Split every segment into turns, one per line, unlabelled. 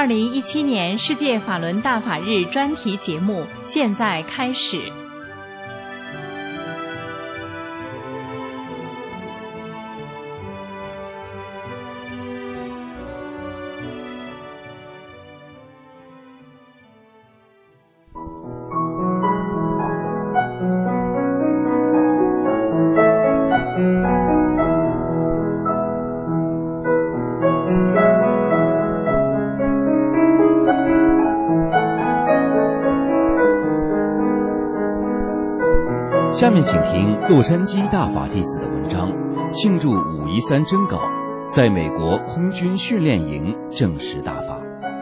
2017年世界法轮大法日专题节目现在开始。
下面请听洛杉矶大法弟子的文章，庆祝513征稿，在美国空军训练营正式大法。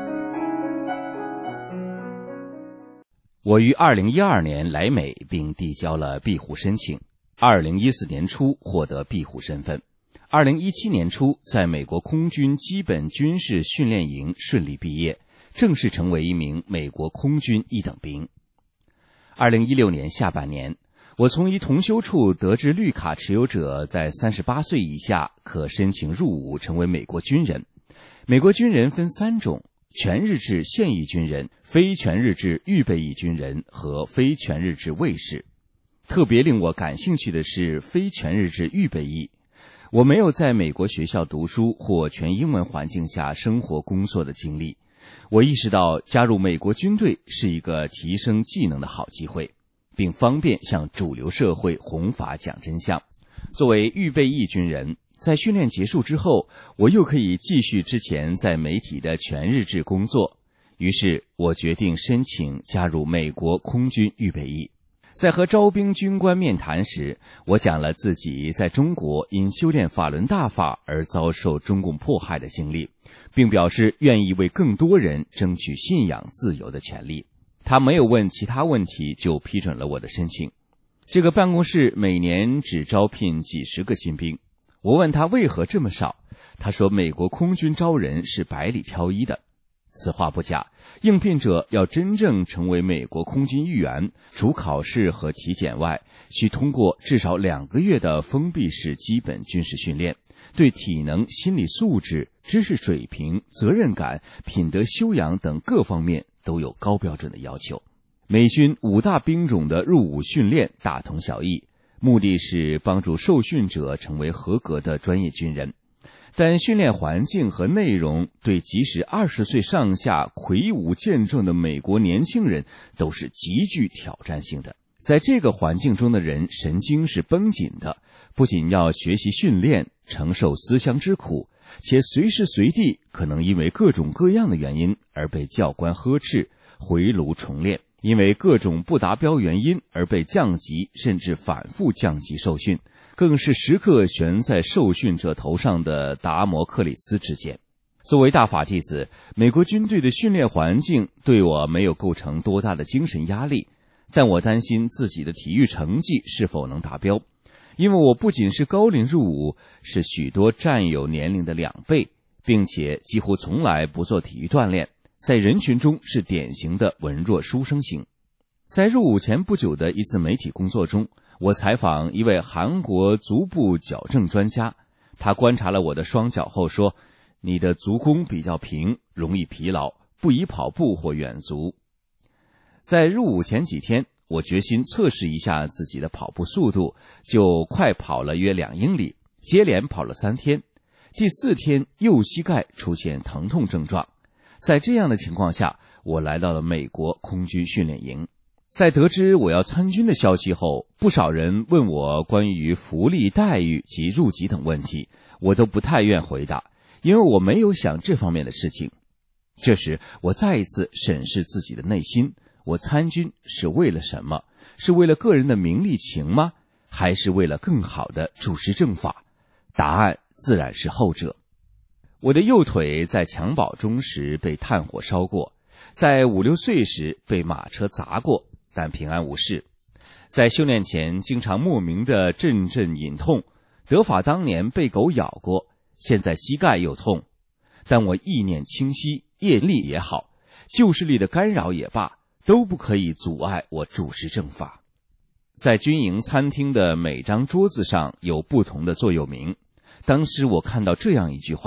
我于2012年来美并递交了庇护申请，2014年初获得庇护身份，2017年初在美国空军基本军事训练营顺利毕业，正式成为一名美国空军一等兵。2016年下半年，我从一同修处得知绿卡持有者在38岁以下可申请入伍成为美国军人。美国军人分3种：全日制现役军人、非全日制预备役军人和非全日制卫士。特别令我感兴趣的是非全日制预备役。我没有在美国学校读书或全英文环境下生活工作的经历，我意识到加入美国军队是一个提升技能的好机会，并方便向主流社会弘法讲真相。作为预备役军人，在训练结束之后，我又可以继续之前在媒体的全日制工作。于是我决定申请加入美国空军预备役。在和招兵军官面谈时，我讲了自己在中国因修炼法轮大法而遭受中共迫害的经历，并表示愿意为更多人争取信仰自由的权利。他没有问其他问题就批准了我的申请。这个办公室每年只招聘几十个新兵。我问他为何这么少，他说美国空军招人是百里挑一的。此话不假，应聘者要真正成为美国空军一员，除考试和体检外，需通过至少2个月的封闭式基本军事训练，对体能、心理素质、知识水平、责任感、品德修养等各方面都有高标准的要求。美军5大兵种的入伍训练大同小异，目的是帮助受训者成为合格的专业军人。但训练环境和内容对即使20岁上下魁梧健壮的美国年轻人都是极具挑战性的。在这个环境中的人神经是绷紧的，不仅要学习训练，承受思乡之苦，且随时随地可能因为各种各样的原因而被教官呵斥，回炉重练，因为各种不达标原因而被降级，甚至反复降级受训，更是时刻悬在受训者头上的达摩克里斯之剑。作为大法弟子，美国军队的训练环境对我没有构成多大的精神压力，但我担心自己的体育成绩是否能达标，因为我不仅是高龄入伍，是许多战友年龄的2倍，并且几乎从来不做体育锻炼，在人群中是典型的文弱书生型。在入伍前不久的一次媒体工作中，我采访一位韩国足部矫正专家，他观察了我的双脚后说，你的足弓比较平，容易疲劳，不宜跑步或远足。在入伍前几天，我决心测试一下自己的跑步速度，就快跑了约2英里，接连跑了3天。第4天右膝盖出现疼痛症状。在这样的情况下，我来到了美国空军训练营。在得知我要参军的消息后，不少人问我关于福利待遇及入籍等问题，我都不太愿回答，因为我没有想这方面的事情。这时我再一次审视自己的内心，我参军是为了什么？是为了个人的名利情吗？还是为了更好的主持正法？答案自然是后者。我的右腿在襁褓中时被炭火烧过，在5、6岁时被马车砸过，但平安无事。在修炼前经常莫名的阵阵隐痛，得法当年被狗咬过，现在膝盖又痛。但我意念清晰，业力也好，旧势力的干扰也罢，都不可以阻碍我主持正法。在军营餐厅的每张桌子上有不同的座右铭，当时我看到这样一句话：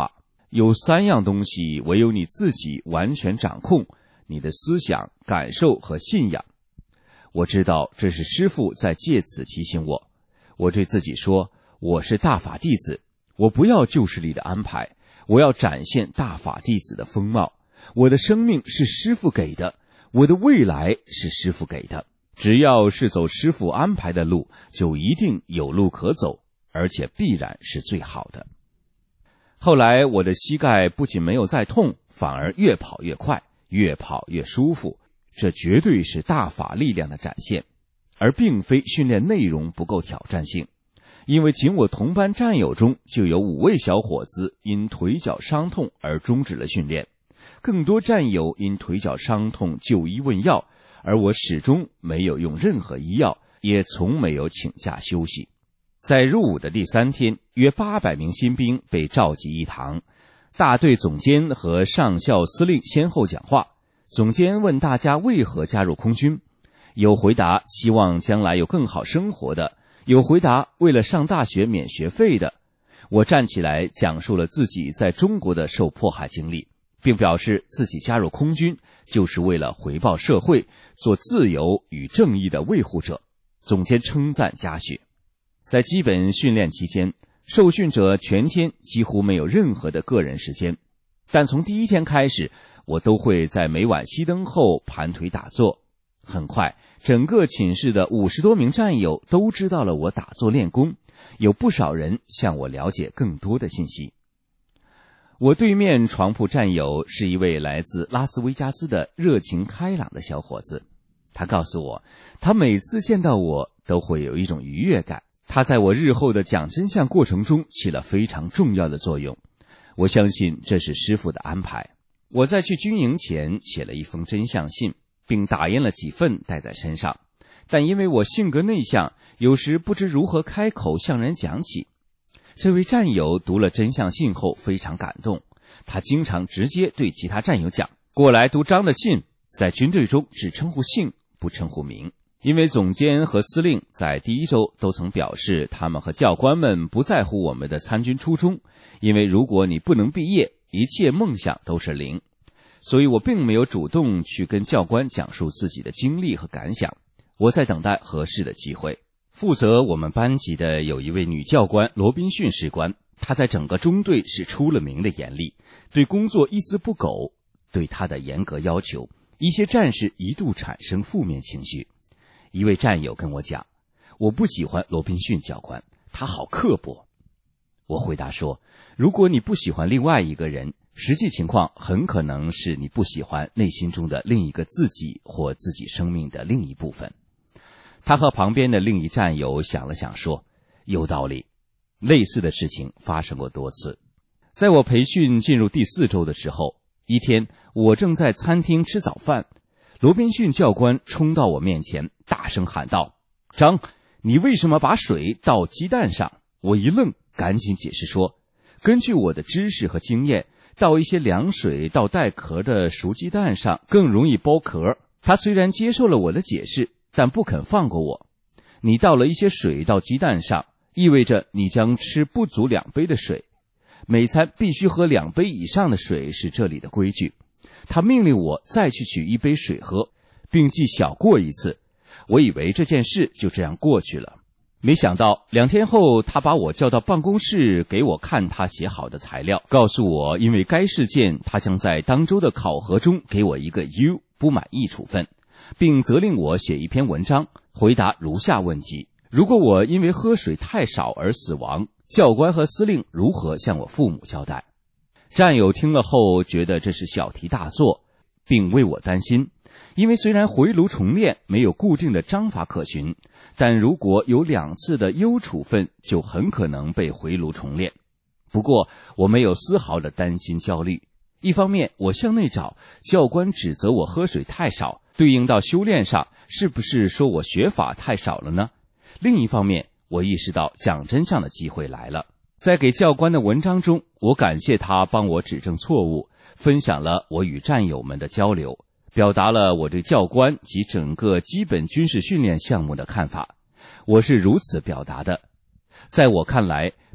有3样东西唯有你自己完全掌控，你的思想、感受和信仰。我知道这是师父在借此提醒我。我对自己说，我是大法弟子，我不要旧势力的安排，我要展现大法弟子的风貌。我的生命是师父给的，我的未来是师父给的。只要是走师父安排的路，就一定有路可走，而且必然是最好的。后来我的膝盖不仅没有再痛，反而越跑越快，越跑越舒服，这绝对是大法力量的展现，而并非训练内容不够挑战性。因为仅我同班战友中就有5位小伙子因腿脚伤痛而终止了训练，更多战友因腿脚伤痛就医问药，而我始终没有用任何医药，也从没有请假休息。在入伍的第3天，约800名新兵被召集一堂，大队总监和上校司令先后讲话。总监问大家为何加入空军，有回答希望将来有更好生活的，有回答为了上大学免学费的。我站起来讲述了自己在中国的受迫害经历，并表示自己加入空军就是为了回报社会，做自由与正义的维护者。总监称赞嘉许。在基本训练期间，受训者全天几乎没有任何的个人时间，但从第1天开始，我都会在每晚熄灯后盘腿打坐。很快，整个寝室的50多名战友都知道了我打坐练功，有不少人向我了解更多的信息。我对面床铺战友是一位来自拉斯维加斯的热情开朗的小伙子，他告诉我，他每次见到我都会有一种愉悦感，他在我日后的讲真相过程中起了非常重要的作用。我相信这是师父的安排。我在去军营前写了一封真相信，并打印了几份带在身上，但因为我性格内向，有时不知如何开口向人讲起。这位战友读了真相信后非常感动，他经常直接对其他战友讲，过来读张的信，在军队中只称呼姓不称呼名。因为总监和司令在第1周都曾表示，他们和教官们不在乎我们的参军初衷，因为如果你不能毕业，一切梦想都是零。所以我并没有主动去跟教官讲述自己的经历和感想，我在等待合适的机会。负责我们班级的有一位女教官罗宾逊士官，她在整个中队是出了名的严厉，对工作一丝不苟。对她的严格要求，一些战士一度产生负面情绪。一位战友跟我讲，我不喜欢罗宾逊教官，他好刻薄。我回答说，如果你不喜欢另外一个人，实际情况很可能是你不喜欢内心中的另一个自己或自己生命的另一部分。他和旁边的另一战友想了想说，有道理。类似的事情发生过多次。在我培训进入第4周的时候，一天我正在餐厅吃早饭，罗宾逊教官冲到我面前，大声喊道，张，你为什么把水倒鸡蛋上？我一愣，赶紧解释说，根据我的知识和经验，倒一些凉水到带壳的熟鸡蛋上更容易剥壳。他虽然接受了我的解释，但不肯放过我。你倒了一些水到鸡蛋上，意味着你将吃不足2杯的水，每餐必须喝2杯以上的水是这里的规矩。他命令我再去取1杯水喝，并记小过一次。我以为这件事就这样过去了，没想到2天后，他把我叫到办公室给我看他写好的材料，告诉我因为该事件他将在当周的考核中给我一个 U 不满意处分，并责令我写一篇文章回答如下问题：如果我因为喝水太少而死亡，教官和司令如何向我父母交代？战友听了后觉得这是小题大做，并为我担心，因为虽然回炉重练没有固定的章法可循，但如果有2次的优处分，就很可能被回炉重练。不过我没有丝毫的担心焦虑。一方面我向内找，教官指责我喝水太少，对应到修炼上，是不是说我学法太少了呢？另一方面我意识到讲真相的机会来了。在给教官的文章中，我感谢他帮我指正错误，分享了我与战友们的交流，表达了我对教官及整个基本军事训练项目的看法。我是如此表达的：在我看来，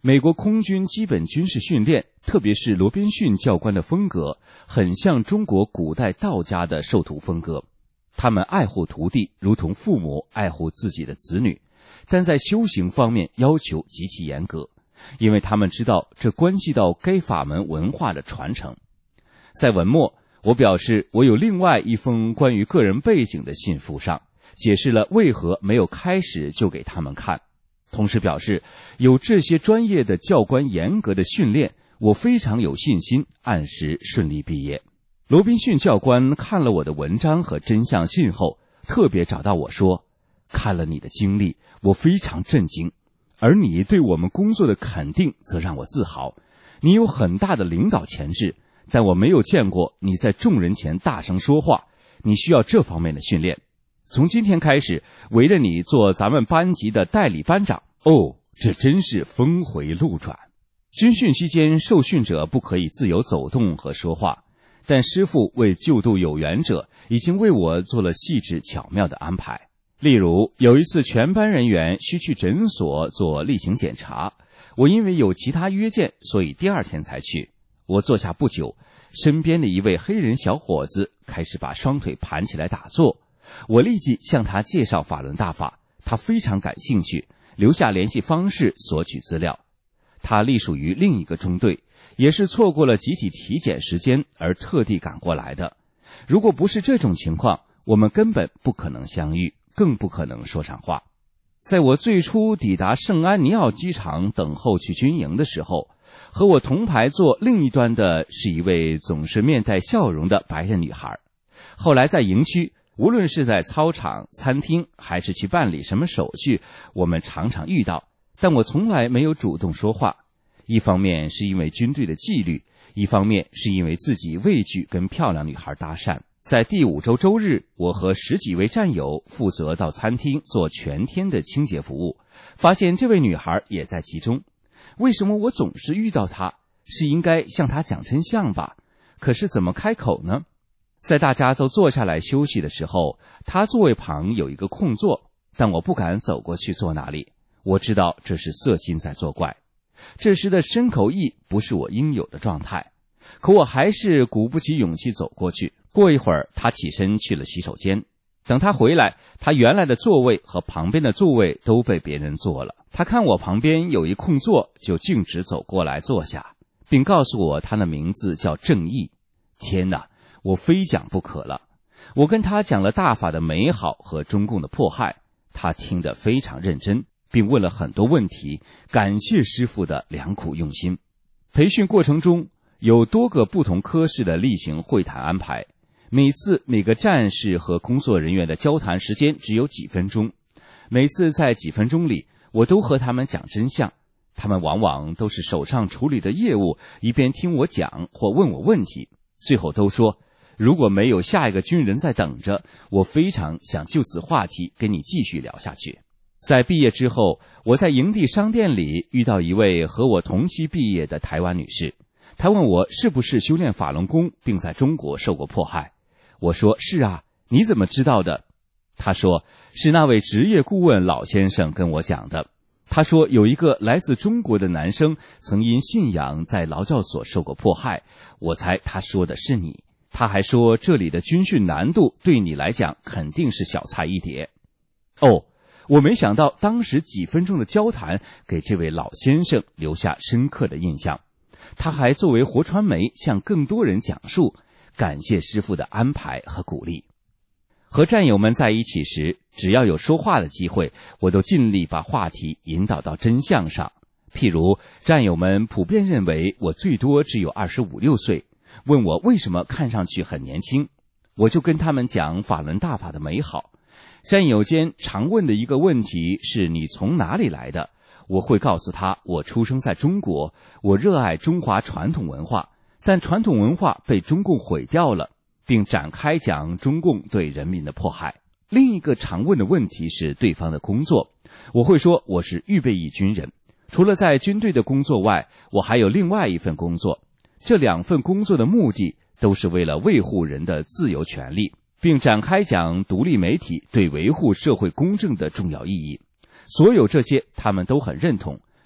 美国空军基本军事训练，特别是罗宾逊教官的风格，很像中国古代道家的授徒风格。他们爱护徒弟，如同父母爱护自己的子女，但在修行方面要求极其严格，因为他们知道这关系到该法门文化的传承。在文末，我表示我有另外一封关于个人背景的信附上，解释了为何没有开始就给他们看，同时表示有这些专业的教官严格的训练，我非常有信心按时顺利毕业。罗宾逊教官看了我的文章和真相信后，特别找到我说，看了你的经历，我非常震惊，而你对我们工作的肯定则让我自豪。你有很大的领导潜质，但我没有见过你在众人前大声说话，你需要这方面的训练。从今天开始，委任你做咱们班级的代理班长。哦，这真是峰回路转。军训期间，受训者不可以自由走动和说话，但师父为救度有缘者，已经为我做了细致巧妙的安排。例如，有一次全班人员需去诊所做例行检查，我因为有其他约见，所以第二天才去。我坐下不久，身边的一位黑人小伙子开始把双腿盘起来打坐，我立即向他介绍法轮大法，他非常感兴趣，留下联系方式索取资料。他隶属于另一个中队，也是错过了集体体检时间而特地赶过来的。如果不是这种情况，我们根本不可能相遇，更不可能说上话。在我最初抵达圣安尼奥机场等候去军营的时候，和我同排坐另一端的是一位总是面带笑容的白人女孩。后来在营区，无论是在操场、餐厅，还是去办理什么手续，我们常常遇到，但我从来没有主动说话。一方面是因为军队的纪律，一方面是因为自己畏惧跟漂亮女孩搭讪。在第5周周日，我和10几位战友负责到餐厅做全天的清洁服务，发现这位女孩也在其中。为什么我总是遇到她？是应该向她讲真相吧？可是怎么开口呢？在大家都坐下来休息的时候，她座位旁有一个空座，但我不敢走过去坐那里，我知道这是色心在作怪。这时的身口意不是我应有的状态，可我还是鼓不起勇气走过去。过一会儿，他起身去了洗手间。等他回来，他原来的座位和旁边的座位都被别人坐了。他看我旁边有一空座，就径直走过来坐下，并告诉我他的名字叫正义。天哪，我非讲不可了。我跟他讲了大法的美好和中共的迫害，他听得非常认真，并问了很多问题，感谢师父的良苦用心。培训过程中有多个不同科室的例行会谈安排，每次每个战士和工作人员的交谈时间只有几分钟，每次在几分钟里，我都和他们讲真相。他们往往都是手上处理的业务，一边听我讲或问我问题，最后都说，如果没有下一个军人在等着，我非常想就此话题跟你继续聊下去。在毕业之后，我在营地商店里遇到一位和我同期毕业的台湾女士，她问我是不是修炼法轮功并在中国受过迫害。我说是啊，你怎么知道的？她说是那位职业顾问老先生跟我讲的。他说有一个来自中国的男生曾因信仰在劳教所受过迫害，我猜他说的是你。他还说这里的军训难度对你来讲肯定是小菜一碟。哦，我没想到当时几分钟的交谈给这位老先生留下深刻的印象。他还作为活传媒向更多人讲述，感谢师父的安排和鼓励。和战友们在一起时，只要有说话的机会，我都尽力把话题引导到真相上。譬如战友们普遍认为我最多只有25、26岁，问我为什么看上去很年轻，我就跟他们讲法轮大法的美好。战友间常问的一个问题是你从哪里来的，我会告诉他我出生在中国，我热爱中华传统文化，但传统文化被中共毁掉了，并展开讲中共对人民的迫害。另一个常问的问题是对方的工作，我会说我是预备役军人，除了在军队的工作外，我还有另外一份工作，这2份工作的目的都是为了维护人的自由权利，并展开讲独立媒体对维护社会公正的重要意义。所有这些他们都很认同，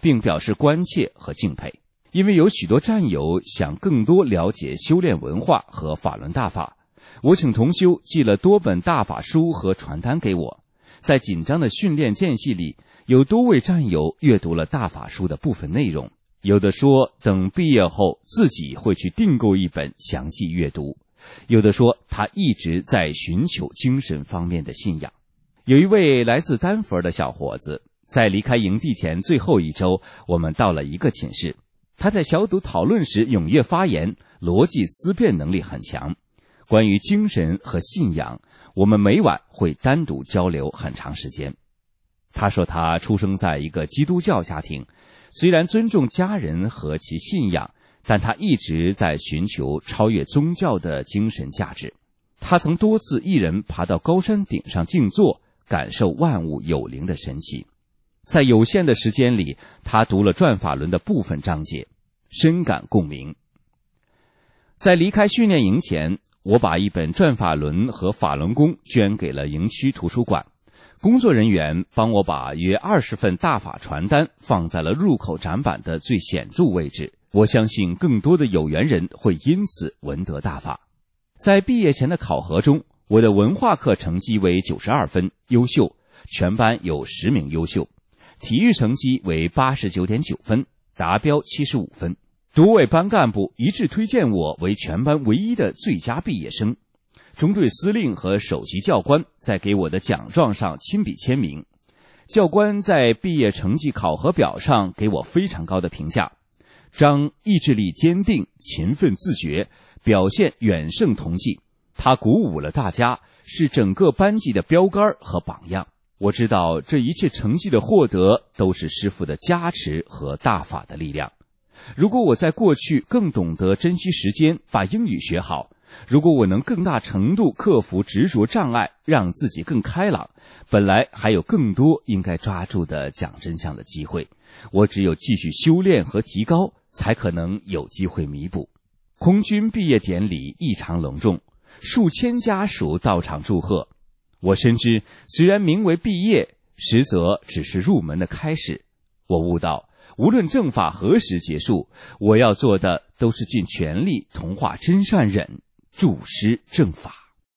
并表示关切和敬佩。因为有许多战友想更多了解修炼文化和法轮大法，我请同修寄了多本大法书和传单给我。在紧张的训练间隙里，有多位战友阅读了大法书的部分内容，有的说等毕业后自己会去订购一本详细阅读，有的说他一直在寻求精神方面的信仰。有一位来自丹佛的小伙子，在离开营地前最后一周，我们到了一个寝室，他在小组讨论时踊跃发言，逻辑思辨能力很强。关于精神和信仰，我们每晚会单独交流很长时间。他说他出生在一个基督教家庭，虽然尊重家人和其信仰，但他一直在寻求超越宗教的精神价值。他曾多次一人爬到高山顶上静坐，感受万物有灵的神奇。在有限的时间里，他读了转法轮的部分章节，深感共鸣。在离开训练营前，我把一本转法轮和法轮功捐给了营区图书馆，工作人员帮我把约20份大法传单放在了入口展板的最显著位置。我相信更多的有缘人会因此闻得大法。在毕业前的考核中，我的文化课成绩为92分，优秀，全班有10名优秀。体育成绩为89.9分，达标75分。多位班干部一致推荐我为全班唯一的最佳毕业生。中队司令和首席教官在给我的奖状上亲笔签名。教官在毕业成绩考核表上给我非常高的评价，张意志力坚定，勤奋自觉，表现远胜同济。他鼓舞了大家，是整个班级的标杆和榜样。我知道这一切成绩的获得都是师父的加持和大法的力量。如果我在过去更懂得珍惜时间，把英语学好，如果我能更大程度克服执着障碍，让自己更开朗，本来还有更多应该抓住的讲真相的机会，我只有继续修炼和提高，才可能有机会弥补。空军毕业典礼异常隆重，数千家属到场祝贺。我深知，虽然名为毕业，实则只是入门的开始。我悟到，无论正法何时结束，我要做的都是尽全力同化真善忍，助师正法。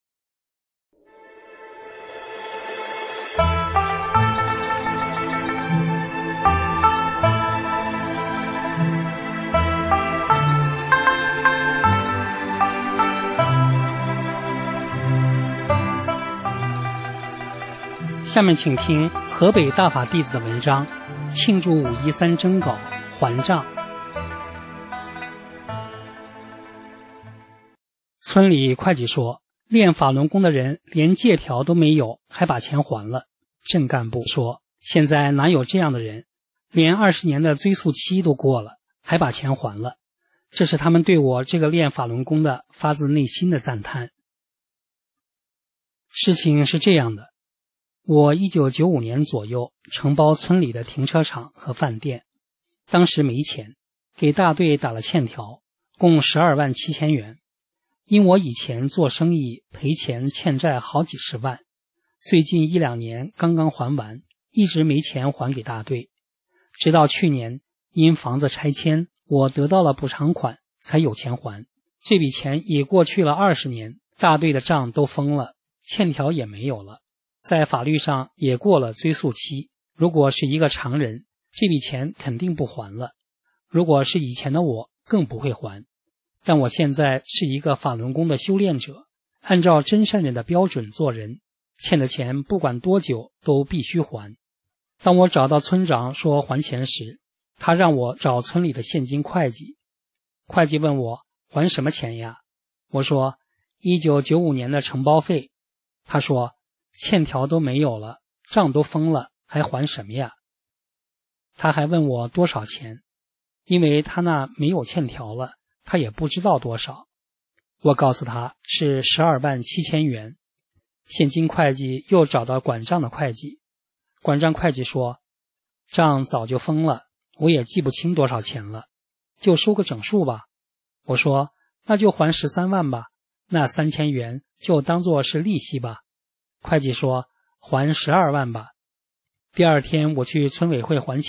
下面请听河北大法弟子的文章，庆祝513征稿还账。村里会计说，练法轮功的人连借条都没有，还把钱还了。镇干部说，现在哪有这样的人，连20年的追诉期都过了，还把钱还了。这是他们对我这个练法轮功的发自内心的赞叹。事情是这样的，我1995年左右承包村里的停车场和饭店，当时没钱，给大队打了欠条，共12万7千元。因我以前做生意赔钱欠债好几十万，最近1-2年刚刚还完，一直没钱还给大队。直到去年因房子拆迁，我得到了补偿款，才有钱还。这笔钱已过去了20年，大队的账都封了，欠条也没有了，在法律上也过了追诉期。如果是一个常人，这笔钱肯定不还了，如果是以前的我，更不会还。但我现在是一个法轮功的修炼者，按照真善忍的标准做人，欠的钱不管多久都必须还。当我找到村长说还钱时，他让我找村里的现金会计。会计问我还什么钱呀？我说1995年的承包费。他说欠条都没有了，账都封了，还还什么呀？他还问我多少钱，因为他那没有欠条了，他也不知道多少。我告诉他是12万7千元。现金会计又找到管账的会计，管账会计说账早就封了，我也记不清多少钱了，就收个整数吧。我说那就还13万吧，那3千元就当作是利息吧。会计说还12万吧。第二天我去村委会还钱，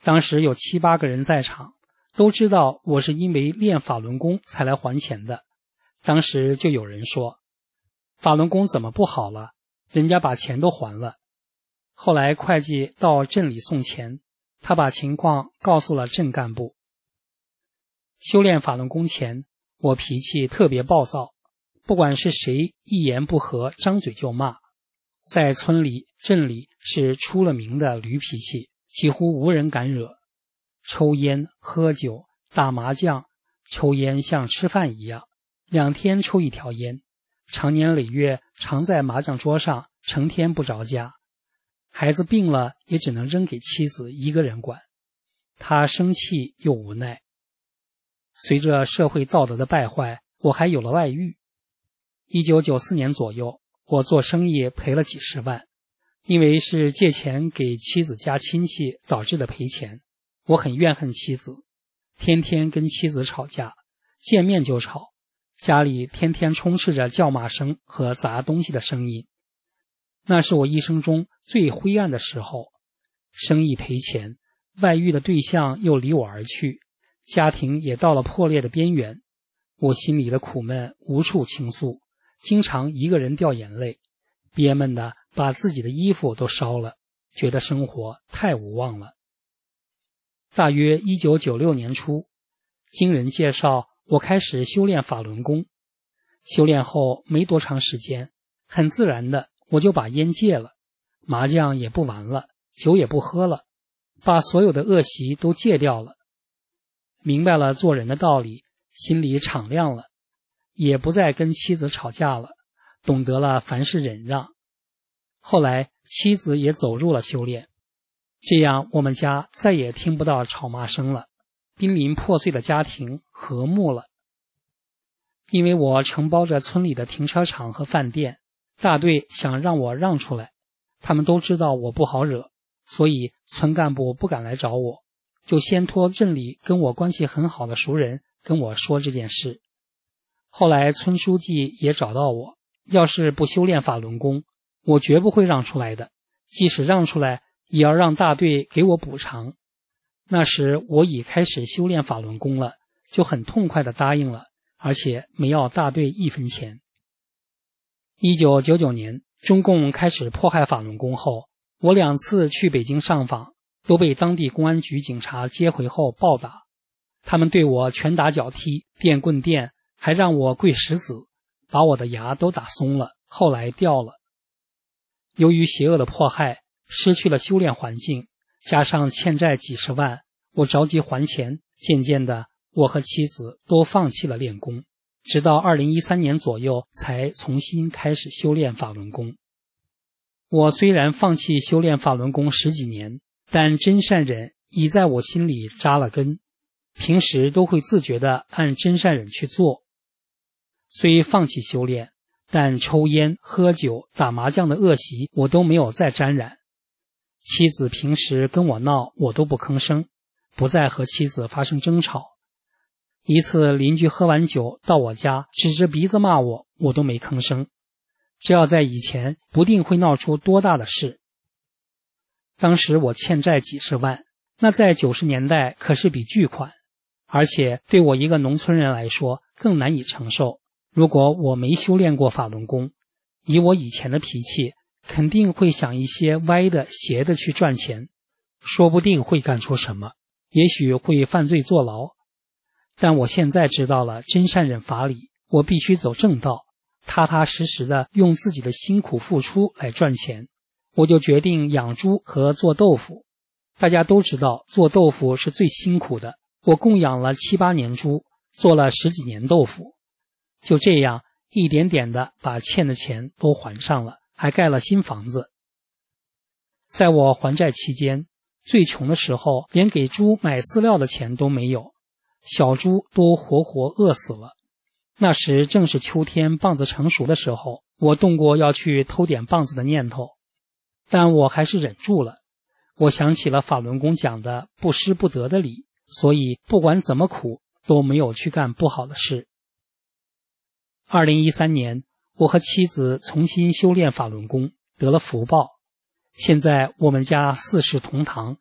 当时有7、8个人在场，都知道我是因为练法轮功才来还钱的。当时就有人说，法轮功怎么不好了？人家把钱都还了。后来会计到镇里送钱，他把情况告诉了镇干部。修炼法轮功前，我脾气特别暴躁，不管是谁一言不合张嘴就骂。在村里镇里是出了名的驴脾气，几乎无人敢惹。抽烟喝酒打麻将，抽烟像吃饭一样，2天抽1条烟，长年累月常在麻将桌上，成天不着家。孩子病了也只能扔给妻子一个人管，他生气又无奈。随着社会道德的败坏，我还有了外遇。1994年左右，我做生意赔了几十万，因为是借钱给妻子家亲戚导致的赔钱，我很怨恨妻子，天天跟妻子吵架，见面就吵，家里天天充斥着叫骂声和砸东西的声音。那是我一生中最灰暗的时候，生意赔钱，外遇的对象又离我而去，家庭也到了破裂的边缘，我心里的苦闷无处倾诉，经常一个人掉眼泪，憋闷的把自己的衣服都烧了，觉得生活太无望了。大约1996年初，经人介绍，我开始修炼法轮功。修炼后没多长时间，很自然的我就把烟戒了，麻将也不玩了，酒也不喝了，把所有的恶习都戒掉了。明白了做人的道理，心里敞亮了，也不再跟妻子吵架了，懂得了凡事忍让。后来妻子也走入了修炼，这样我们家再也听不到吵骂声了，濒临破碎的家庭和睦了。因为我承包着村里的停车场和饭店，大队想让我让出来，他们都知道我不好惹，所以村干部不敢来找我，就先托镇里跟我关系很好的熟人跟我说这件事。后来村书记也找到我，要是不修炼法轮功，我绝不会让出来的，即使让出来也要让大队给我补偿。那时我已开始修炼法轮功了，就很痛快地答应了，而且没要大队1分钱。1999年，中共开始迫害法轮功后，我2次去北京上访，都被当地公安局警察接回后暴打。他们对我拳打脚踢，电棍电，还让我跪石子，把我的牙都打松了，后来掉了。由于邪恶的迫害，失去了修炼环境，加上欠债几十万，我着急还钱，渐渐的我和妻子都放弃了练功，直到2013年左右才重新开始修炼法轮功。我虽然放弃修炼法轮功10几年，但真善忍已在我心里扎了根，平时都会自觉地按真善忍去做。虽放弃修炼，但抽烟、喝酒、打麻将的恶习我都没有再沾染。妻子平时跟我闹，我都不吭声，不再和妻子发生争吵。一次邻居喝完酒到我家，指着鼻子骂我，我都没吭声。这要在以前，不定会闹出多大的事。当时我欠债几十万，那在90年代可是笔巨款，而且对我一个农村人来说更难以承受。如果我没修炼过法轮功，以我以前的脾气，肯定会想一些歪的邪的去赚钱，说不定会干出什么，也许会犯罪坐牢。但我现在知道了真善忍法理，我必须走正道，踏踏实实的用自己的辛苦付出来赚钱。我就决定养猪和做豆腐。大家都知道做豆腐是最辛苦的，我共养了7、8年猪，做了10几年豆腐。就这样一点点的把欠的钱都还上了，还盖了新房子。在我还债期间，最穷的时候连给猪买饲料的钱都没有，小猪都活活饿死了。那时正是秋天棒子成熟的时候，我动过要去偷点棒子的念头，但我还是忍住了。我想起了法轮功讲的不失不得的理，所以不管怎么苦都没有去干不好的事。2013年，我和妻子重新修炼法轮功，得了福报。现在我们家4世同堂，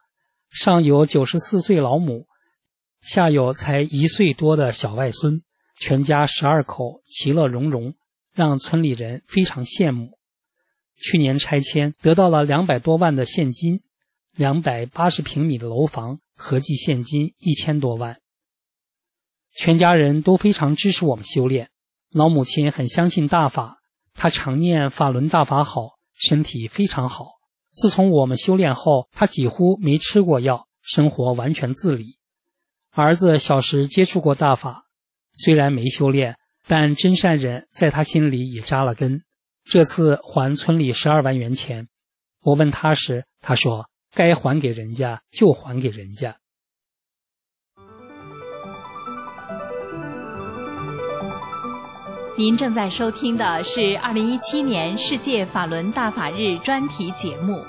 上有94岁老母，下有才1岁多的小外孙，全家12口其乐融融，让村里人非常羡慕。去年拆迁得到了200多万的现金，280平米的楼房，合计现金1000多万。全家人都非常支持我们修炼，老母亲很相信大法，她常念法轮大法好，身体非常好。自从我们修炼后，她几乎没吃过药，生活完全自理。儿子小时接触过大法，虽然没修炼，但真善忍在他心里也扎了根。这次还村里12万元钱，我问他时，他说该还给人家就还给人家。
您正在收听的是2017年世界法轮大法日专题节目。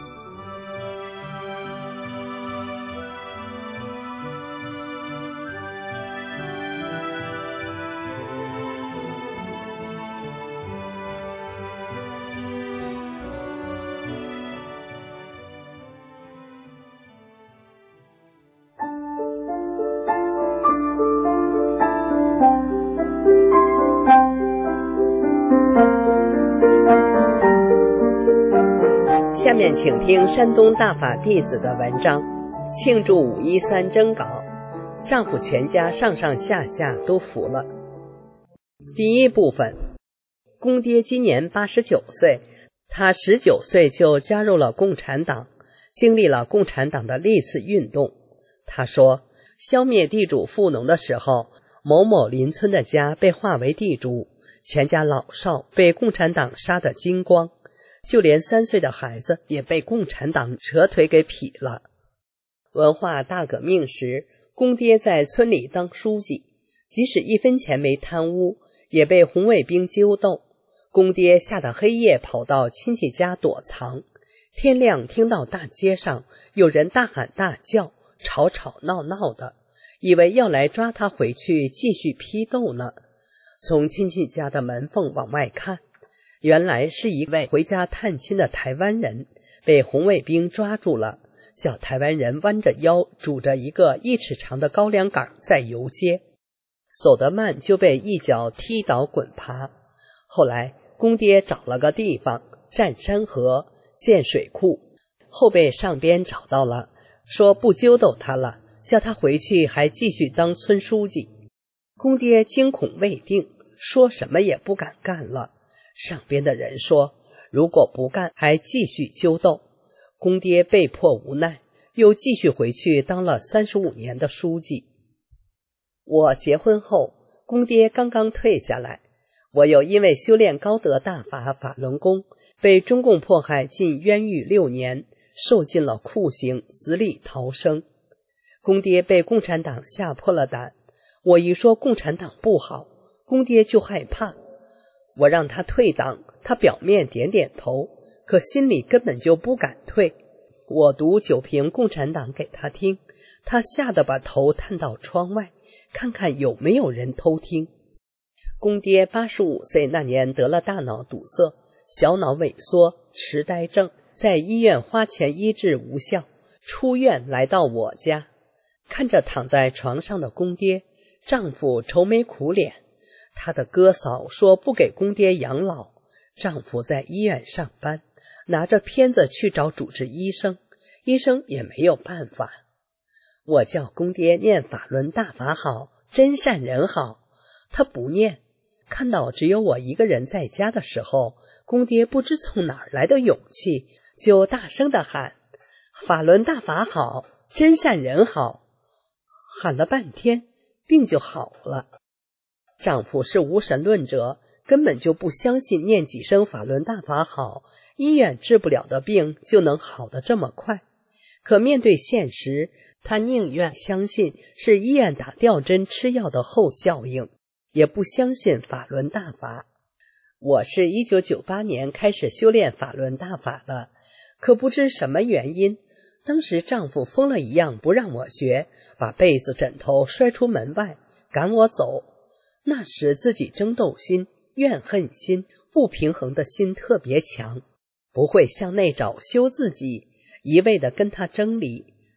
下面请听山东大法弟子的文章，庆祝513征稿，丈夫全家上上下下都服了。第一部分，公爹今年89岁，他19岁就加入了共产党，经历了共产党的历次运动。他说，消灭地主富农的时候，某某邻村的家被划为地主，全家老少被共产党杀得精光，就连3岁的孩子也被共产党扯腿给劈了。文化大革命时，公爹在村里当书记，即使1分钱没贪污，也被红卫兵揪斗。公爹吓得黑夜跑到亲戚家躲藏，天亮听到大街上有人大喊大叫，吵吵闹闹的，以为要来抓他回去继续批斗呢。从亲戚家的门缝往外看，原来是一位回家探亲的台湾人被红卫兵抓住了，叫台湾人弯着腰拄着一个1尺长的高粱杆在游街，走得慢就被一脚踢倒滚爬。后来公爹找了个地方占山河建水库，后被上边找到了，说不揪斗他了，叫他回去还继续当村书记。公爹惊恐未定，说什么也不敢干了。上边的人说，如果不干还继续揪斗。公爹被迫无奈，又继续回去当了35年的书记。我结婚后，公爹刚刚退下来，我又因为修炼高德大法法轮功，被中共迫害进冤狱6年，受尽了酷刑，死里逃生。公爹被共产党吓破了胆，我一说共产党不好，公爹就害怕。我让他退党，他表面点点头，可心里根本就不敢退。我读9评共产党给他听，他吓得把头探到窗外，看看有没有人偷听。公爹85岁那年得了大脑堵塞，小脑萎缩，痴呆症，在医院花钱医治无效，出院来到我家，看着躺在床上的公爹，丈夫愁眉苦脸。他的哥嫂说不给公爹养老，丈夫在医院上班，拿着片子去找主治医生，医生也没有办法。我叫公爹念法轮大法好，真善人好，他不念。看到只有我一个人在家的时候，公爹不知从哪儿来的勇气，就大声地喊，法轮大法好，真善人好。喊了半天，病就好了。丈夫是无神论者，根本就不相信念几声法轮大法好，医院治不了的病就能好得这么快。可面对现实，他宁愿相信是医院打吊针吃药的后效应，也不相信法轮大法。我是1998年开始修炼法轮大法的，可不知什么原因，当时丈夫疯了一样不让我学，把被子枕头摔出门外，赶我走。那时自己争斗心、怨恨心、不平衡的心特别强，不会向内找修自己，一味地跟他争理，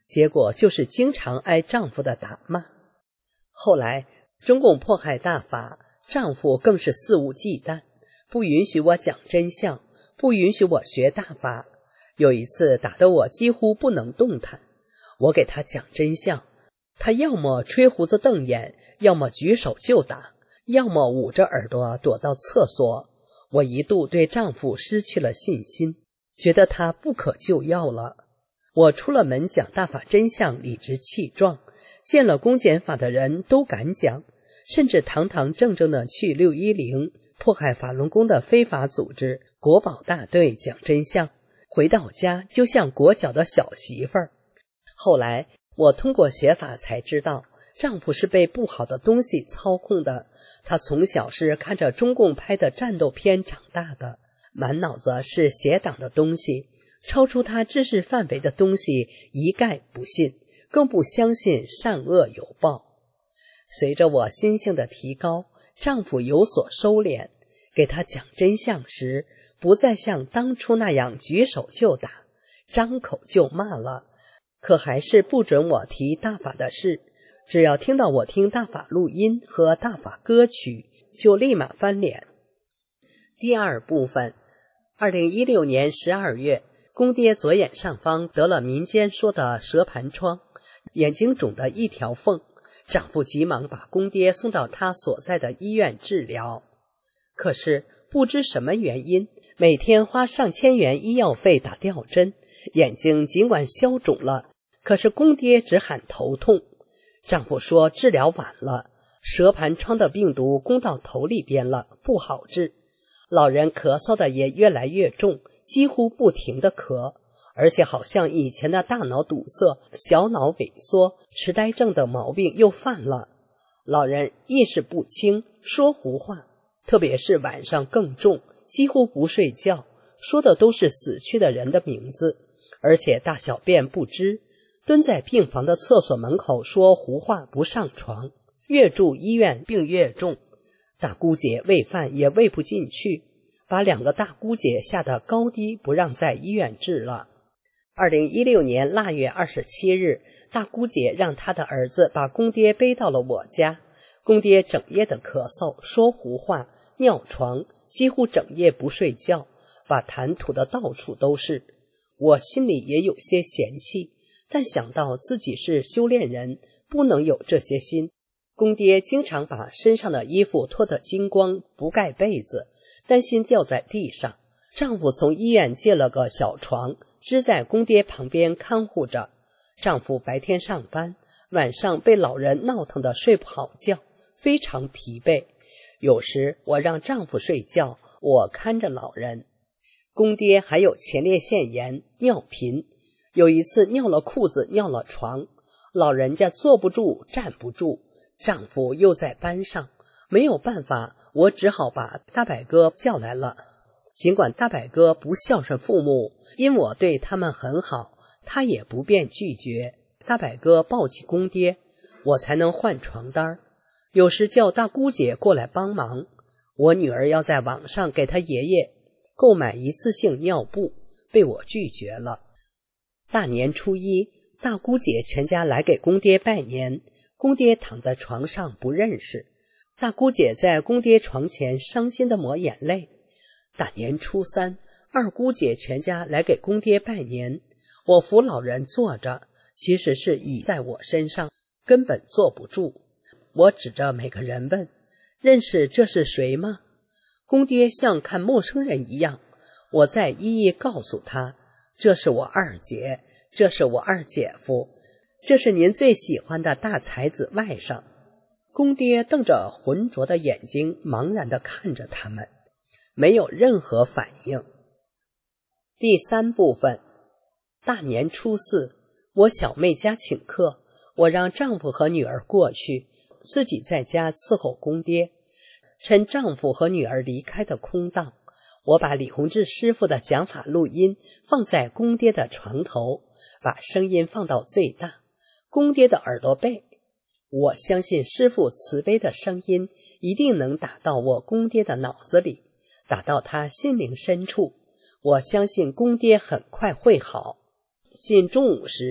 结果就是经常挨丈夫的打骂。后来中共迫害大法，丈夫更是肆无忌惮，不允许我讲真相，不允许我学大法。有一次打得我几乎不能动弹，我给他讲真相，他要么吹胡子瞪眼，要么举手就打，要么捂着耳朵躲到厕所。我一度对丈夫失去了信心，觉得他不可救药了。我出了门讲大法真相，理直气壮，见了公检法的人都敢讲，甚至堂堂正正的去610迫害法轮功的非法组织国保大队讲真相，回到家就像裹脚的小媳妇儿。后来我通过学法才知道，丈夫是被不好的东西操控的，他从小是看着中共拍的战斗片长大的，满脑子是邪党的东西，超出他知识范围的东西一概不信，更不相信善恶有报。随着我心性的提高，丈夫有所收敛，给他讲真相时，不再像当初那样举手就打，张口就骂了，可还是不准我提大法的事，只要听到我听大法录音和大法歌曲，就立马翻脸。第二部分，2016年12月，公爹左眼上方得了民间说的蛇盘疮，眼睛肿的一条缝，丈夫急忙把公爹送到他所在的医院治疗。可是不知什么原因，每天花上千元医药费打吊针，眼睛尽管消肿了，可是公爹只喊头痛。丈夫说治疗晚了，蛇盘疮的病毒攻到头里边了，不好治。老人咳嗽的也越来越重，几乎不停地咳，而且好像以前的大脑堵塞、小脑萎缩、痴呆症的毛病又犯了。老人意识不清，说胡话，特别是晚上更重，几乎不睡觉，说的都是死去的人的名字，而且大小便不知，蹲在病房的厕所门口说胡话不上床，越住医院病越重，大姑姐喂饭也喂不进去，把2个大姑姐吓得高低不让在医院治了。2016年腊月27日，大姑姐让她的儿子把公爹背到了我家，公爹整夜的咳嗽，说胡话，尿床，几乎整夜不睡觉，把痰吐得到处都是。我心里也有些嫌弃，但想到自己是修炼人，不能有这些心。公爹经常把身上的衣服脱得精光，不盖被子，担心掉在地上。丈夫从医院借了个小床，支在公爹旁边看护着。丈夫白天上班，晚上被老人闹腾得睡不好觉，非常疲惫。有时我让丈夫睡觉，我看着老人。公爹还有前列腺炎、尿频，有一次尿了裤子，尿了床，老人家坐不住站不住，丈夫又在班上，没有办法，我只好把大柏哥叫来了。尽管大柏哥不孝顺父母，因我对他们很好，他也不便拒绝。大柏哥抱起公爹，我才能换床单，有时叫大姑姐过来帮忙。我女儿要在网上给她爷爷购买一次性尿布，被我拒绝了。大年初一，大姑姐全家来给公爹拜年，公爹躺在床上不认识，大姑姐在公爹床前伤心地抹眼泪。大年初三，二姑姐全家来给公爹拜年，我扶老人坐着，其实是倚在我身上，根本坐不住。我指着每个人问，认识这是谁吗？公爹像看陌生人一样，我再一一告诉他，这是我二姐，这是我二姐夫，这是您最喜欢的大才子外甥。公爹瞪着浑浊的眼睛，茫然地看着他们，没有任何反应。第三部分，大年初四，我小妹家请客，我让丈夫和女儿过去，自己在家伺候公爹。趁丈夫和女儿离开的空档，我把李洪志师傅的讲法录音放在公爹的床头，把声音放到最大，公爹的耳朵背。我相信师傅慈悲的声音一定能打到我公爹的脑子里，打到他心灵深处。我相信公爹很快会好。近中午时，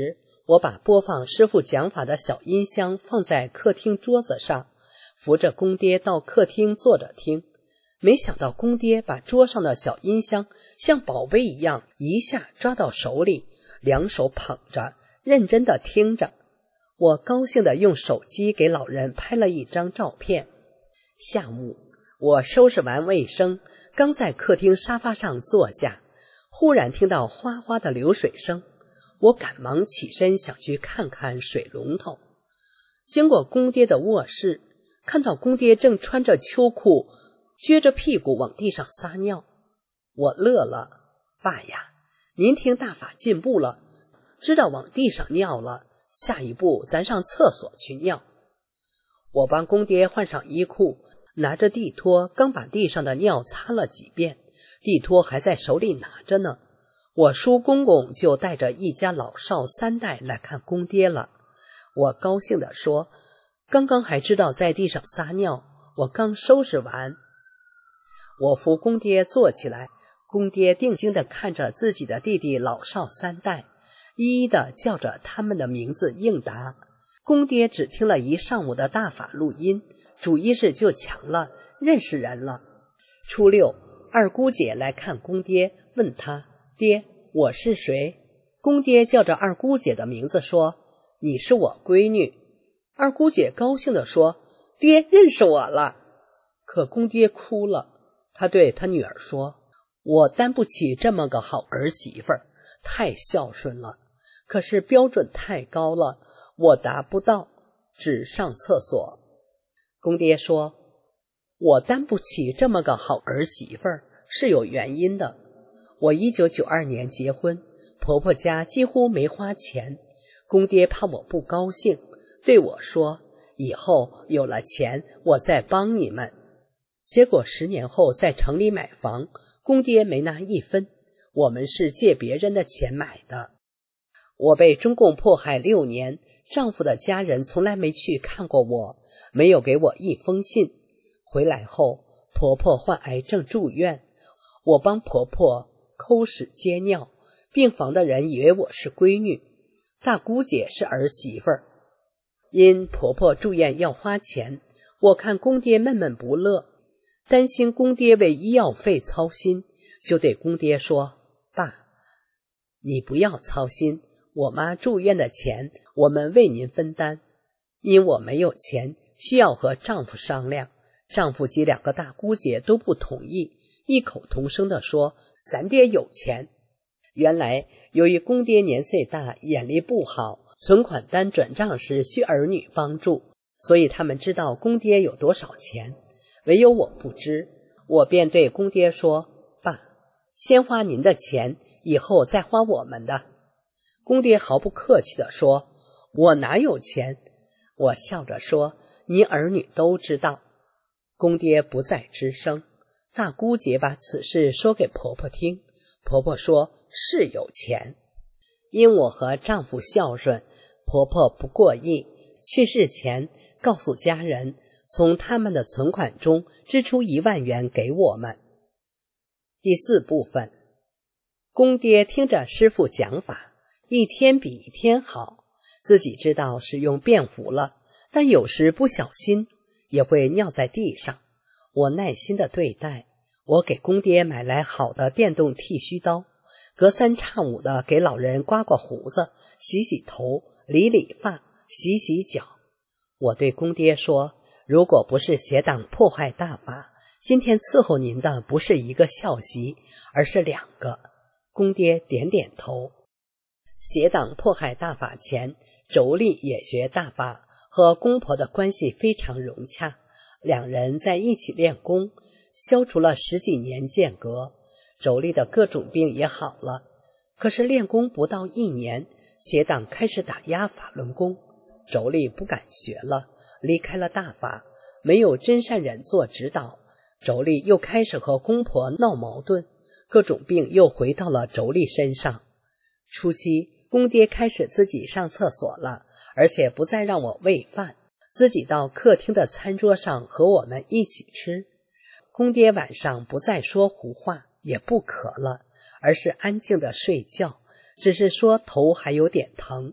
我把播放师父讲法的小音箱放在客厅桌子上，扶着公爹到客厅坐着听。没想到公爹把桌上的小音箱像宝贝一样一下抓到手里，两手捧着，认真地听着。我高兴地用手机给老人拍了一张照片。下午，我收拾完卫生，刚在客厅沙发上坐下，忽然听到哗哗的流水声。我赶忙起身想去看看水龙头。经过公爹的卧室，看到公爹正穿着秋裤，撅着屁股往地上撒尿。我乐了，爸呀，您听大法进步了，知道往地上尿了，下一步咱上厕所去尿。我帮公爹换上衣裤，拿着地拖刚把地上的尿擦了几遍，地拖还在手里拿着呢。我叔公公就带着一家老少3代来看公爹了。我高兴地说，刚刚还知道在地上撒尿，我刚收拾完。我扶公爹坐起来，公爹定睛地看着自己的弟弟老少3代，一一地叫着他们的名字应答。公爹只听了一上午的大法录音，主意识就强了，认识人了。初六，二姑姐来看公爹，问他，爹，我是谁？公爹叫着二姑姐的名字说，你是我闺女。二姑姐高兴地说，爹认识我了。可公爹哭了，他对他女儿说，我担不起这么个好儿媳妇儿，太孝顺了，可是标准太高了，我达不到，只上厕所。公爹说，我担不起这么个好儿媳妇儿是有原因的。我1992年结婚，婆婆家几乎没花钱，公爹怕我不高兴，对我说，以后有了钱我再帮你们。结果10年后在城里买房，公爹没拿1分，我们是借别人的钱买的。我被中共迫害6年，丈夫的家人从来没去看过我，没有给我1封信。回来后，婆婆患癌症住院，我帮婆婆抠屎接尿，病房的人以为我是闺女，大姑姐是儿媳妇儿。因婆婆住院要花钱，我看公爹闷闷不乐，担心公爹为医药费操心，就对公爹说，爸，你不要操心，我妈住院的钱我们为您分担。因我没有钱，需要和丈夫商量，丈夫及2个大姑姐都不同意，异口同声地说，咱爹有钱。原来由于公爹年岁大，眼力不好，存款单转账时需儿女帮助，所以他们知道公爹有多少钱，唯有我不知。我便对公爹说，爸，先花您的钱，以后再花我们的。公爹毫不客气地说，我哪有钱？我笑着说，您儿女都知道。公爹不再吱声。大姑姐把此事说给婆婆听，婆婆说是有钱。因我和丈夫孝顺，婆婆不过意，去世前告诉家人，从他们的存款中支出1万元给我们。第4部分，公爹听着师父讲法，一天比一天好，自己知道使用便壶了，但有时不小心也会尿在地上。我耐心地对待，我给公爹买来好的电动剃须刀，隔3差5的给老人刮刮胡子，洗洗头，理理发，洗洗脚。我对公爹说，如果不是邪党破坏大法，今天伺候您的不是1个孝媳，而是2个。公爹点点头。邪党迫害大法前，妯娌也学大法，和公婆的关系非常融洽，2人在一起练功，消除了10几年间隔，妯娌的各种病也好了。可是练功不到1年，邪党开始打压法轮功，妯娌不敢学了，离开了大法，没有真善忍做指导，妯娌又开始和公婆闹矛盾，各种病又回到了妯娌身上。初期，公爹开始自己上厕所了，而且不再让我喂饭，自己到客厅的餐桌上和我们一起吃。公爹晚上不再说胡话，也不渴了，而是安静的睡觉，只是说头还有点疼。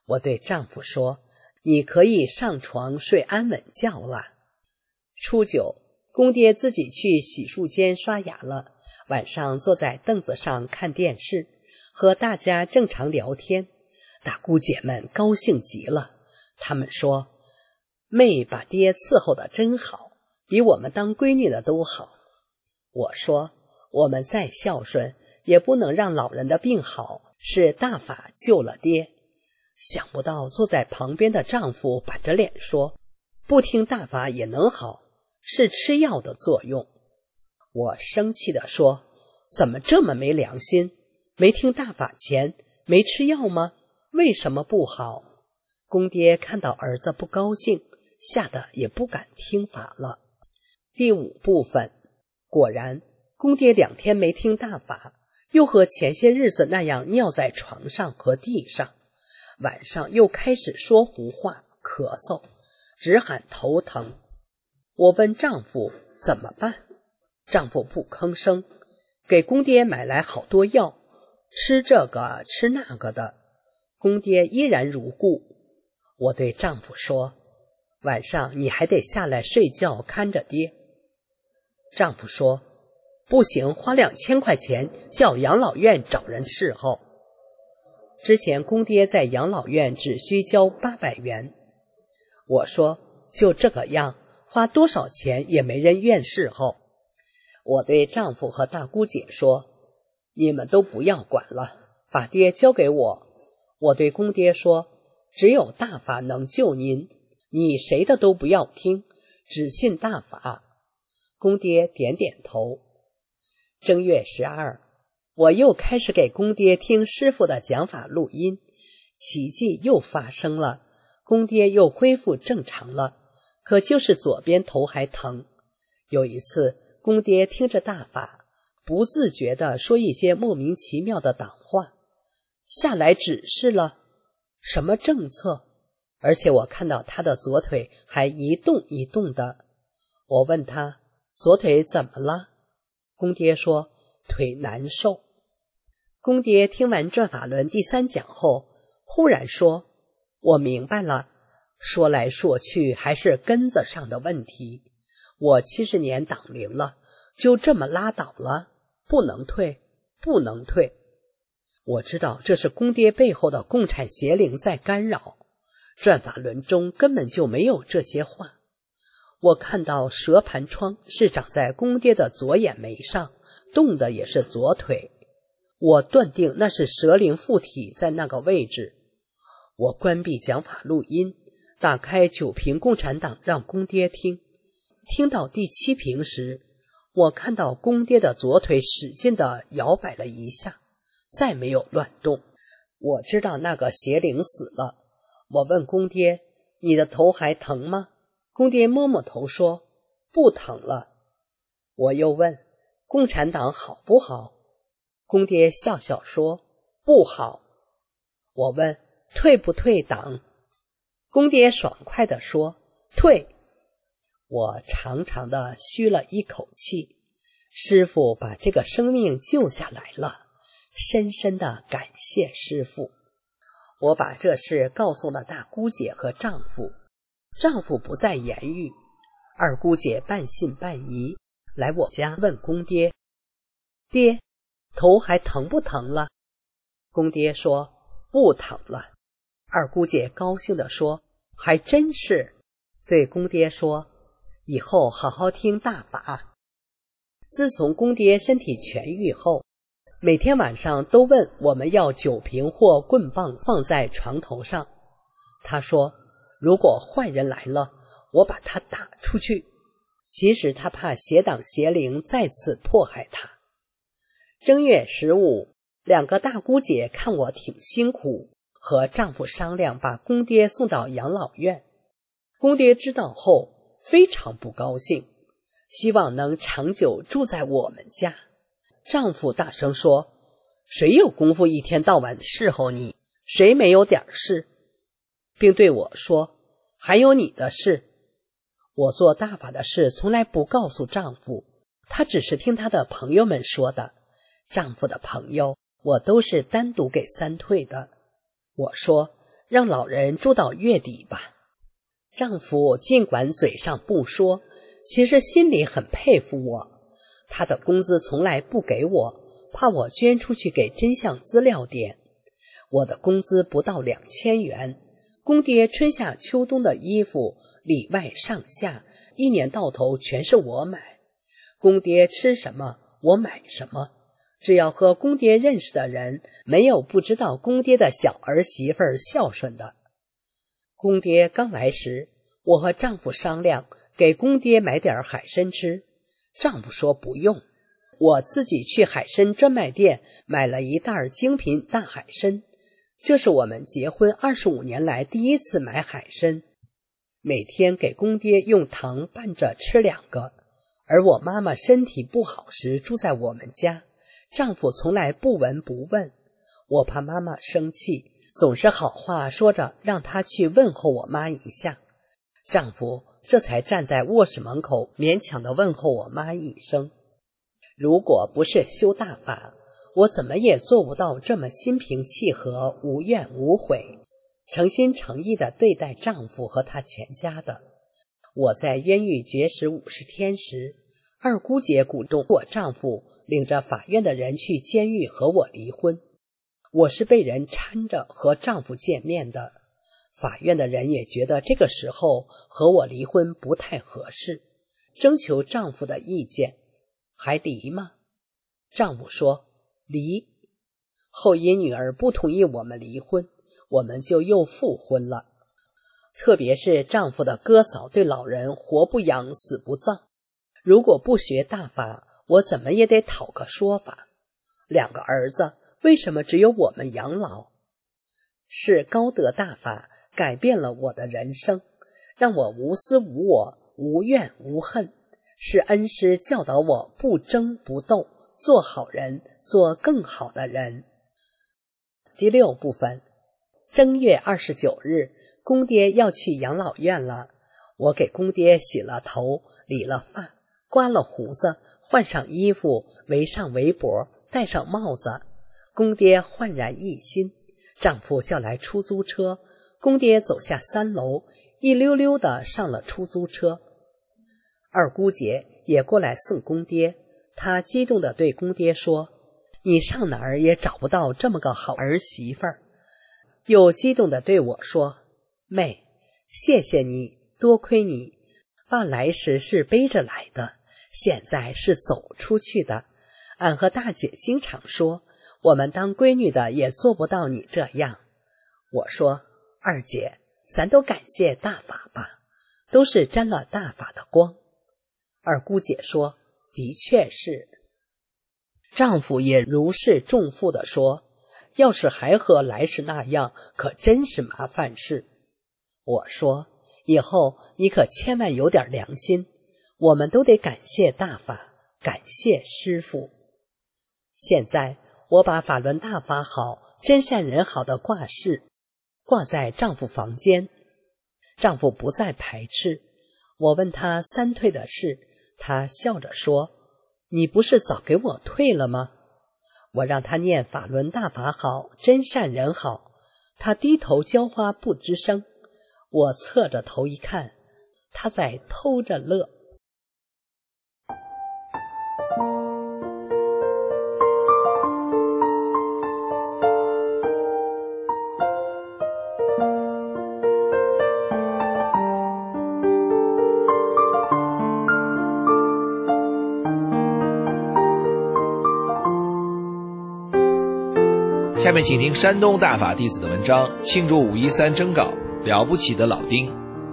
我对丈夫说，你可以上床睡安稳觉了。初九，公爹自己去洗漱间刷牙了，晚上坐在凳子上看电视，和大家正常聊天。大姑姐们高兴极了，她们说，妹把爹伺候得真好，比我们当闺女的都好。我说，我们再孝顺也不能让老人的病好，是大法救了爹。想不到坐在旁边的丈夫板着脸说，不听大法也能好，是吃药的作用。我生气地说，怎么这么没良心，没听大法前没吃药吗？为什么不好？公爹看到儿子不高兴，吓得也不敢听法了。第五部分，果然公爹2天没听大法，又和前些日子那样尿在床上和地上，晚上又开始说胡话咳嗽，只喊头疼。我问丈夫怎么办，丈夫不吭声，给公爹买来好多药，吃这个吃那个的，公爹依然如故。我对丈夫说，晚上你还得下来睡觉看着爹。丈夫说，不行，花2000块钱叫养老院找人伺候。之前公爹在养老院只需交800元。我说，就这个样，花多少钱也没人愿伺候。我对丈夫和大姑姐说，你们都不要管了，把爹交给我。我对公爹说，只有大法能救您，你谁的都不要听，只信大法。公爹点点头。正月12，我又开始给公爹听师傅的讲法录音，奇迹又发生了，公爹又恢复正常了，可就是左边头还疼。有一次，公爹听着大法，不自觉地说一些莫名其妙的党话，下来指示了什么政策，而且我看到他的左腿还一动一动的。我问他，左腿怎么了？公爹说，腿难受。公爹听完转法轮第3讲后，忽然说，我明白了，说来说去还是根子上的问题。我70年党龄了，就这么拉倒了，不能退，不能退。我知道这是公爹背后的共产邪灵在干扰，转法轮中根本就没有这些话。我看到蛇盘疮是长在公爹的左眼眉上，动的也是左腿，我断定那是蛇灵附体在那个位置。我关闭讲法录音，打开9评共产党让公爹听。听到第7评时，我看到公爹的左腿使劲地摇摆了一下，再没有乱动。我知道那个邪灵死了。我问公爹，你的头还疼吗？公爹摸摸头说，不疼了。我又问，共产党好不好？公爹笑笑说，不好。我问，退不退党？公爹爽快地说，退。我长长地吁了一口气，师父把这个生命救下来了，深深地感谢师父。我把这事告诉了大姑姐和丈夫，丈夫不再言语，二姑姐半信半疑，来我家问公爹，爹，头还疼不疼了？公爹说，不疼了。二姑姐高兴地说，还真是。对公爹说，以后好好听大法。自从公爹身体痊愈后，每天晚上都问我们要酒瓶或棍棒放在床头上。他说，如果坏人来了，我把他打出去。其实他怕邪党邪灵再次迫害他。正月15，两个大姑姐看我挺辛苦，和丈夫商量把公爹送到养老院。公爹知道后非常不高兴，希望能长久住在我们家。丈夫大声说，谁有功夫一天到晚伺候你，谁没有点事？并对我说，还有你的事。我做大法的事从来不告诉丈夫，他只是听他的朋友们说的。丈夫的朋友我都是单独给3退的。我说， 让老人住到月底吧。丈夫尽管嘴上不说，其实心里很佩服我。他的工资从来不给我，怕我捐出去给真相资料点。我的工资不到2000元，公爹春夏秋冬的衣服里外上下一年到头全是我买。公爹吃什么我买什么，只要和公爹认识的人，没有不知道公爹的小儿媳妇孝顺的。公爹刚来时，我和丈夫商量给公爹买点海参吃，丈夫说不用，我自己去海参专卖店买了一袋精品大海参，这是我们结婚25年来第一次买海参，每天给公爹用糖拌着吃2个。而我妈妈身体不好时住在我们家，丈夫从来不闻不问，我怕妈妈生气，总是好话说着让她去问候我妈一下。丈夫这才站在卧室门口勉强地问候我妈一声。如果不是修大法，我怎么也做不到这么心平气和，无怨无悔，诚心诚意地对待丈夫和他全家的。我在冤狱绝食50天时，二姑姐鼓动我丈夫领着法院的人去监狱和我离婚。我是被人搀着和丈夫见面的，法院的人也觉得这个时候和我离婚不太合适，征求丈夫的意见。还离吗？丈夫说离。后因女儿不同意我们离婚，我们就又复婚了。特别是丈夫的哥嫂对老人活不养死不葬，如果不学大法，我怎么也得讨个说法。2个儿子，为什么只有我们养老？是高德大法改变了我的人生，让我无私无我，无怨无恨。是恩师教导我不争不斗，做好人，做更好的人。第6部分，正月29日，公爹要去养老院了。我给公爹洗了头，理了发，刮了胡子，换上衣服，围上围脖，戴上帽子。公爹焕然一新。丈夫叫来出租车，公爹走下3楼，一溜溜地上了出租车。二姑姐也过来送公爹，她激动地对公爹说：“你上哪儿也找不到这么个好儿媳妇儿。”又激动地对我说：“妹，谢谢你，多亏你，爸来时是背着来的，现在是走出去的。俺和大姐经常说，我们当闺女的也做不到你这样。”我说：“二姐，咱都感谢大法吧，都是沾了大法的光。”二姑姐说：“的确是。”丈夫也如释重负地说：“要是还和来时那样，可真是麻烦事。”我说：“以后你可千万有点良心，我们都得感谢大法，感谢师父。”现在我把法轮大法好，真善人好的挂饰挂在丈夫房间，丈夫不再排斥。我问他3退的事，他笑着说：“你不是早给我退了吗？”我让他念法轮大法好，真善人好，他低头浇花不吱声。我侧着头一看，他在偷着乐。
下面请听山东大法弟子的文章，庆祝513征稿，了不起的老丁。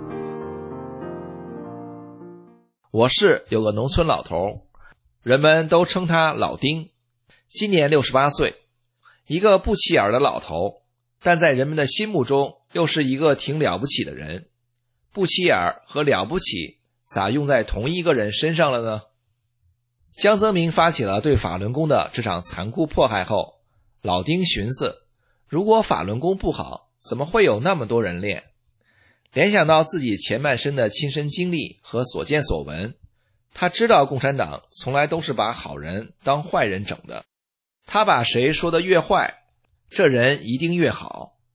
我市有个农村老头，人们都称他老丁，今年68岁，一个不起眼的老头，但在人们的心目中又是一个挺了不起的人。不起眼和了不起咋用在同一个人身上了呢？江泽民发起了对法轮功的这场残酷迫害后，老丁寻思，如果法轮功不好，怎么会有那么多人练？联想到自己前半生的亲身经历和所见所闻，他知道共产党从来都是把好人当坏人整的，他把谁说得越坏，这人一定越好。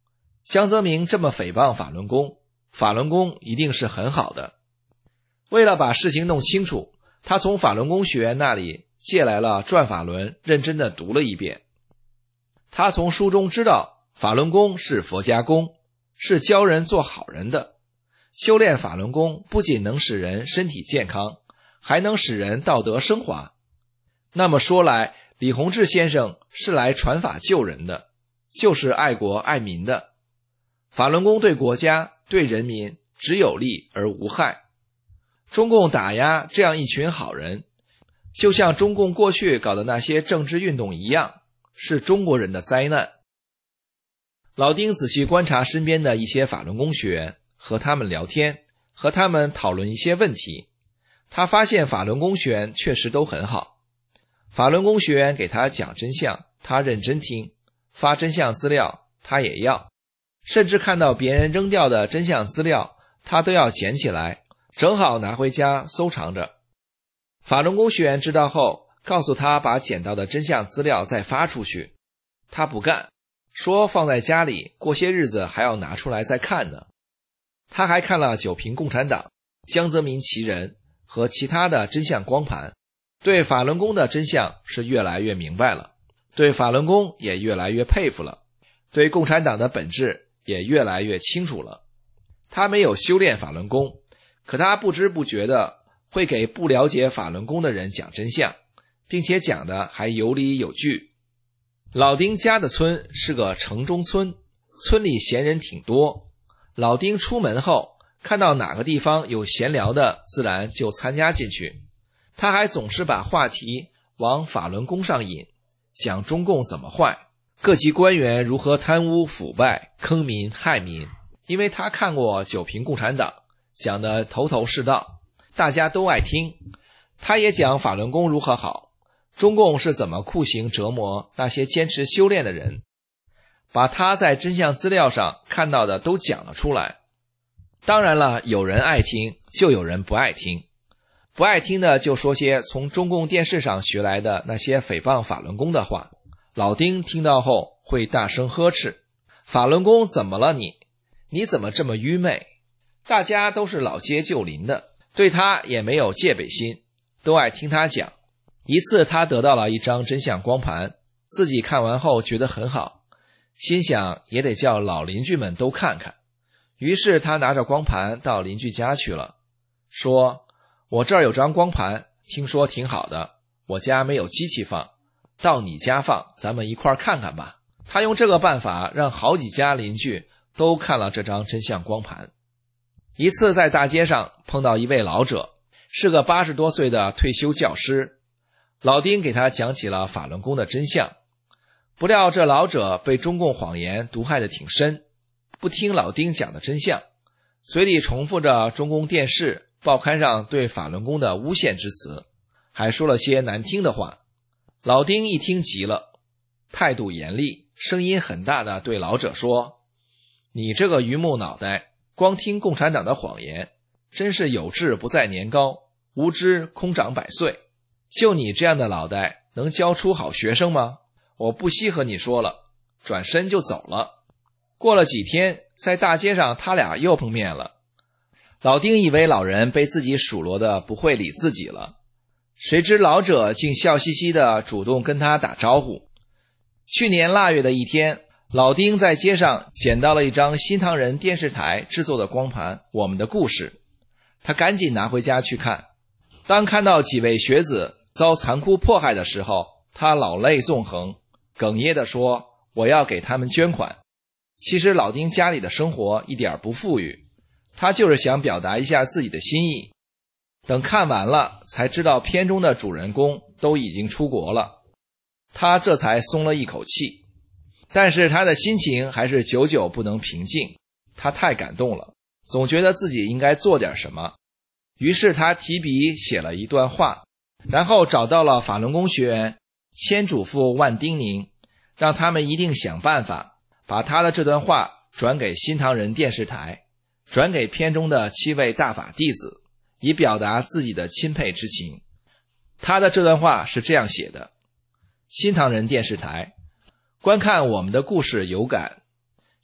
江泽民这么诽谤法轮功，法轮功一定是很好的。为了把事情弄清楚，他从法轮功学员那里借来了《转法轮》，认真的读了一遍。他从书中知道，法轮功是佛家功，是教人做好人的。修炼法轮功不仅能使人身体健康，还能使人道德升华。那么说来，李洪志先生是来传法救人的，就是爱国爱民的。法轮功对国家对人民只有利而无害。中共打压这样一群好人，就像中共过去搞的那些政治运动一样，是中国人的灾难。老丁仔细观察身边的一些法轮功学员，和他们聊天，和他们讨论一些问题。他发现法轮功学员确实都很好。法轮功学员给他讲真相，他认真听，发真相资料他也要，甚至看到别人扔掉的真相资料，他都要捡起来，正好拿回家收藏着。法轮功学员知道后，告诉他把捡到的真相资料再发出去，他不干，说放在家里，过些日子还要拿出来再看呢。他还看了九评共产党、江泽民其人和其他的真相光盘，对法轮功的真相是越来越明白了，对法轮功也越来越佩服了，对共产党的本质也越来越清楚了。他没有修炼法轮功，可他不知不觉的会给不了解法轮功的人讲真相，并且讲的还有理有据。老丁家的村是个城中村，村里闲人挺多。老丁出门后，看到哪个地方有闲聊的，自然就参加进去。他还总是把话题往法轮功上引，讲中共怎么坏，各级官员如何贪污腐败、坑民害民。因为他看过九评共产党，讲得头头是道，大家都爱听。他也讲法轮功如何好，中共是怎么酷刑折磨那些坚持修炼的人，把他在真相资料上看到的都讲了出来。当然了，有人爱听，就有人不爱听。不爱听的就说些从中共电视上学来的那些诽谤法轮功的话。老丁听到后会大声呵斥：法轮功怎么了你怎么这么愚昧？大家都是老街旧邻的，对他也没有戒备心，都爱听他讲。一次他得到了一张真相光盘，自己看完后觉得很好，心想也得叫老邻居们都看看。于是他拿着光盘到邻居家去了，说：我这儿有张光盘，听说挺好的，我家没有机器放，到你家放，咱们一块儿看看吧。他用这个办法让好几家邻居都看了这张真相光盘。一次在大街上碰到一位老者，是个80多岁的退休教师。老丁给他讲起了法轮功的真相，不料这老者被中共谎言毒害得挺深，不听老丁讲的真相，嘴里重复着中共电视、报刊上对法轮功的诬陷之词，还说了些难听的话。老丁一听急了，态度严厉，声音很大的对老者说：你这个榆木脑袋，光听共产党的谎言，真是有志不在年高，无知空长百岁。就你这样的脑袋，能教出好学生吗？我不稀和你说了，转身就走了。过了几天，在大街上他俩又碰面了。老丁以为老人被自己数落的不会理自己了，谁知老者竟笑嘻嘻的主动跟他打招呼。去年腊月的一天，老丁在街上捡到了一张新唐人电视台制作的光盘《我们的故事》，他赶紧拿回家去看。当看到几位学子遭残酷迫害的时候，他老泪纵横，哽咽地说：我要给他们捐款。其实老丁家里的生活一点不富裕，他就是想表达一下自己的心意。等看完了，才知道片中的主人公都已经出国了，他这才松了一口气。但是他的心情还是久久不能平静，他太感动了，总觉得自己应该做点什么。于是他提笔写了一段话，然后找到了法轮功学员，千嘱咐万叮咛，让他们一定想办法把他的这段话转给新唐人电视台，转给片中的7位大法弟子，以表达自己的钦佩之情。他的这段话是这样写的：新唐人电视台，观看我们的故事有感，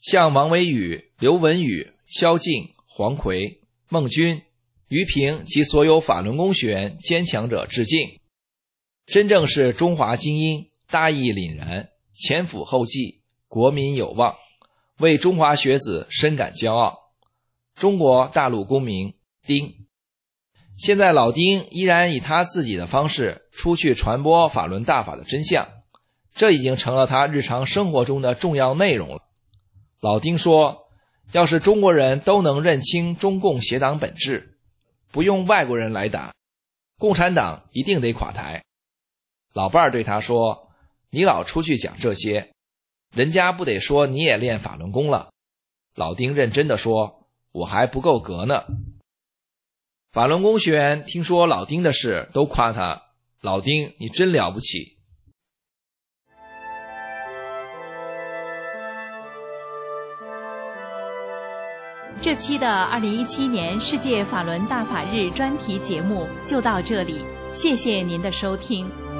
向王维宇、刘文宇、萧劲、黄奎、孟君、于平及所有法轮功学员坚强者致敬。真正是中华精英，大义凛然，前赴后继，国民有望，为中华学子深感骄傲。中国大陆公民丁。现在老丁依然以他自己的方式出去传播法轮大法的真相，这已经成了他日常生活中的重要内容了。老丁说，要是中国人都能认清中共邪党本质，不用外国人来打，共产党一定得垮台。老伴儿对他说，你老出去讲这些，人家不得说你也练法轮功了。老丁认真地说，我还不够格呢。法轮功学员听说老丁的事都夸他，老丁你真了不起。
这期的2017年世界法轮大法日专题节目就到这里，谢谢您的收听。